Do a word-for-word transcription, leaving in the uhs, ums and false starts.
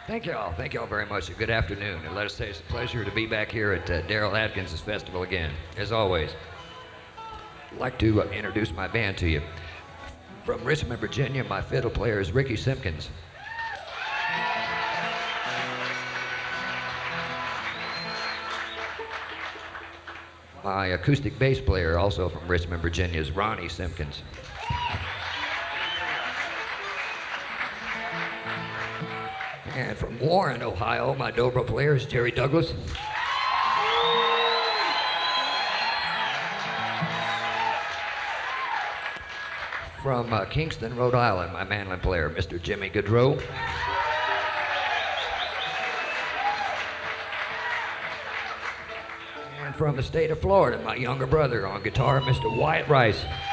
Thank y'all. Thank y'all very much. Good afternoon. And let us say it's a pleasure to be back here at uh, Daryl Atkins' festival again, as always. I'd like to uh, introduce my band to you. From Richmond, Virginia, my fiddle player is Ricky Simpkins. My acoustic bass player, also from Richmond, Virginia, is Ronnie Simpkins. And from Warren, Ohio, my dobro player is Jerry Douglas. From uh, Kingston, Rhode Island, my mandolin player, Mister Jimmy Gaudreau. And from the state of Florida, my younger brother on guitar, Mister Wyatt Rice.